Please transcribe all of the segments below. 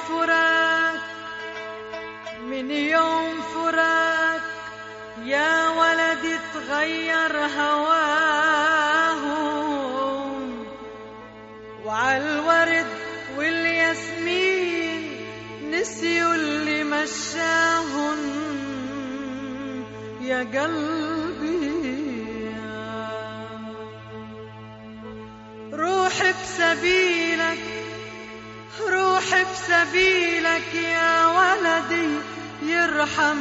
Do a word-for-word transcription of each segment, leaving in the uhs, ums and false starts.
فراق من يوم فراق يا ولدي تغير هواهم، وعالورد والياسمين نسيوا اللي مشاهم يا قلبي. روح بسبيلك روح بسبيلك يا ولدي يرحم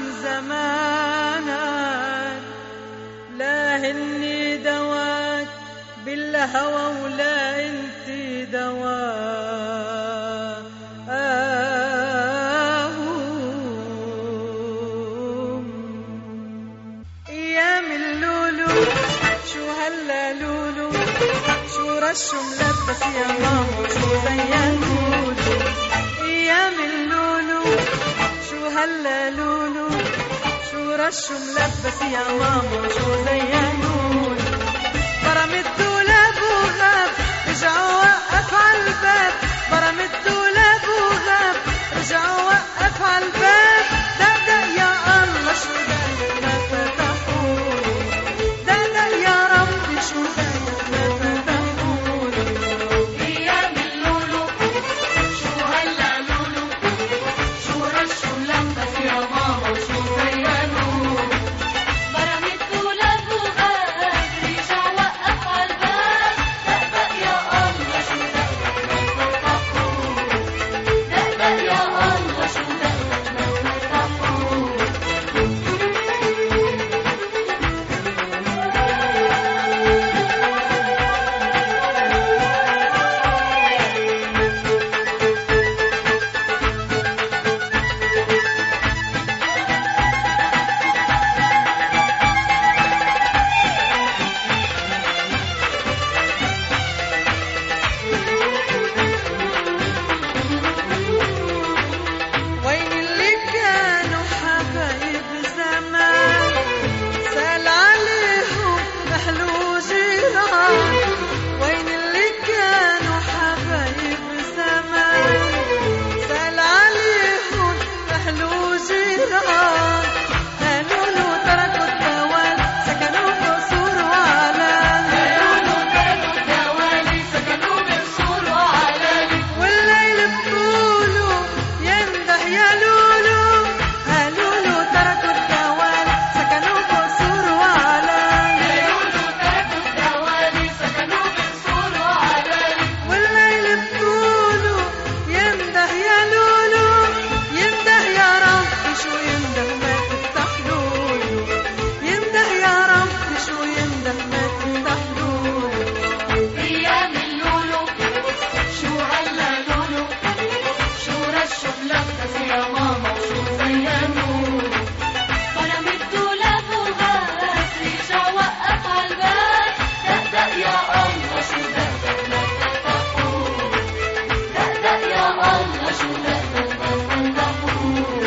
زمانك، لا هني دواك بالهوى ولا انتي دواء ايام اللولو. شو هلا لولو شو رشو ملبس يا ماما شو زينولو. ايام اللولو شو هلا لولو شو رشو ملبس يا ماما شو زينولو. برم الدولاب وغاب رجع وقف عالباب، برم الدولاب وغاب رجع وقف عالباب. دقدق يا الله شو دايق ما فتحولي، دقدق يا ربي شو دايق ما فتحولي. ايام اللولو شو هلا لولو شو رشو ملبس يا ماما وشو زينولو. برم الدولاب وغاب رجع وقف عالباب، دقدق يا الله شو دايق ما فتحولي، دقدق يا الله شو دايق ما فتحولي. وين اللي كانوا حبايب زمان سال عليهم محلو جيران. وين اللي كانوا حبايب زمان سال عليهم محلو جيران. قالوا له تركوا الدوام سكنوا بقصور وعلان، قالوا تركوا الدوالي سكنوا بقصور وعلالي. والليل بطوله ينده يا لولو. قالوا له تركوا الدوام سكنوا بقصور وعلان، قالوا تركوا الدوالي سكنوا بقصور وعلالي. والليل بطوله ينده يا لولو. ينده يا ربي شو ينده ما تفتح لولو، ينده يا ربي شو ينده ما تفتح لولو. ايام اللولو شو هلا لولو شو رشو ملبس يا ماما وشو زينولو. برم الدولاب وغاب رجع وقف عالباب، دقدق يا الله شو دقدق ما فتحولي، دقدق يا الله شو دقدق ما فتحولي.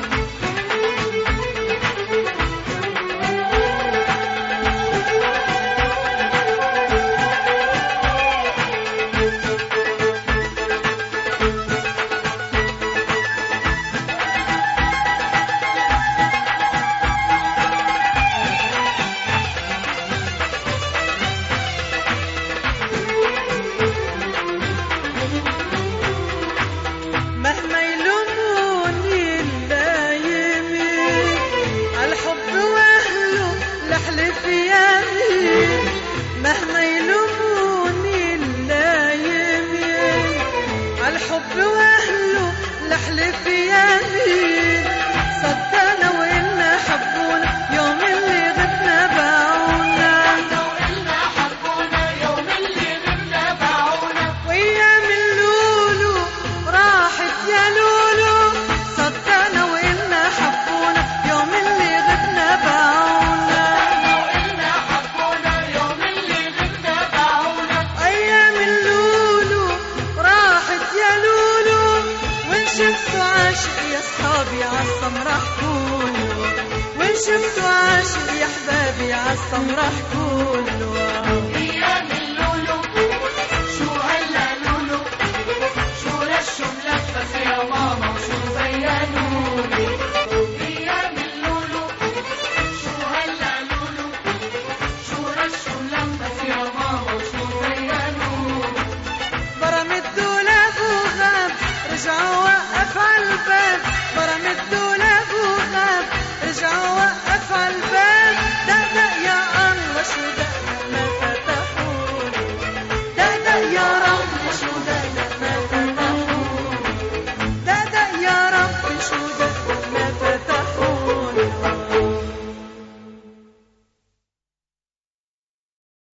مهما يلوموني اللايمين عالحب واهله لحلف يمين. مهما يلوموني اللايمين عالحب واهله لحلف يمين. صدقنا وإلنا حبونا يوم اللي غبنا باعونا، وإلنا حبونا يوم اللي غبنا باعونا. وأيام اللولو راحت يا لولو. صدقنا وإلنا حبونا يوم اللي غبنا باعونا، وإلنا حبونا يوم اللي غبنا باعونا. أيام اللولو راحت يا لولو. وإن شفتوا عاشق يا صحابي عالسمرة احكولو، وإن شفتوا عاشق يا حبابي عالسمرة احكولو.